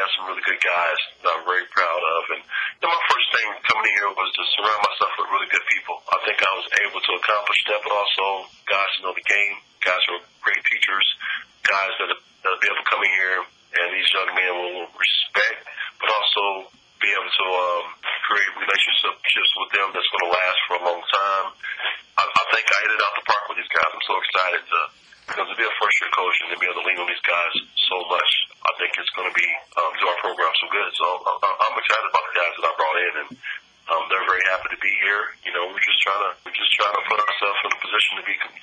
have some really good guys that I'm very proud of. And my first thing coming in here was to surround myself with really good people. I think I was able to accomplish that, but also guys who know the game, guys who are great teachers, guys that'll be able to come in here and these young men will respect, but also be able to create relationships with them that's going to last for a long time. I think I hit it out the park with these guys. I'm so excited to be a first-year coach and to be able to lean on these guys so much. I think it's going to be do our program so good. So I'm excited about the guys that I brought in, and they're very happy to be here. You know, we're just trying to put ourselves in a position to be